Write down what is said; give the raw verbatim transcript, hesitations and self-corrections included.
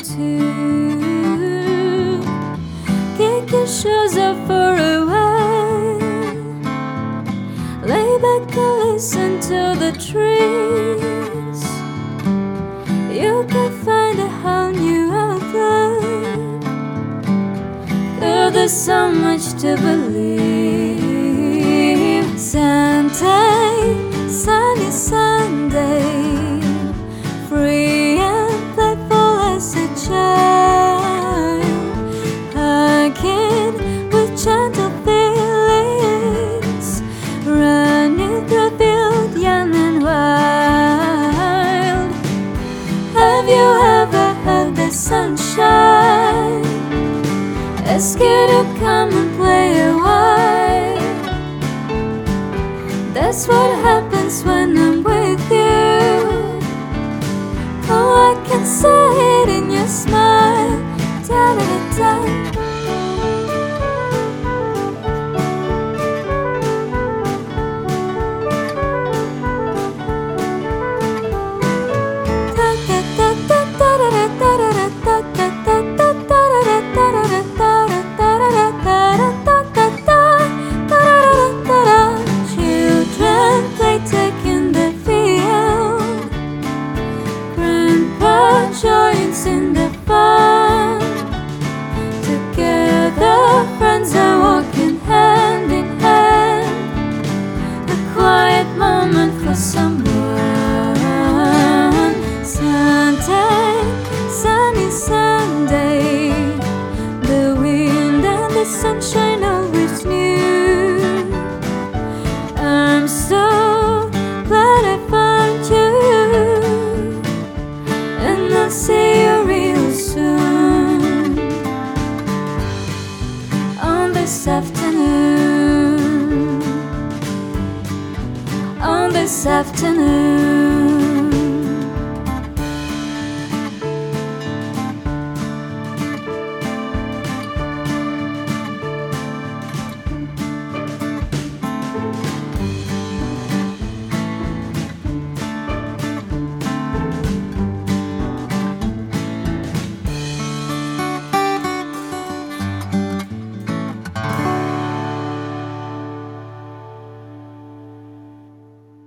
to kick your shoes off for a while. Lay back and listen to the trees. You can find a whole new outlook. Girl, there's so much to believe. Sunday, sunny Sunday, free and playful as a child, hugging with gentle feelings, running through a field young and wild. Have you ever heard the sunshine ask you to come and play a while? That's what happens when I'm with you. All I can say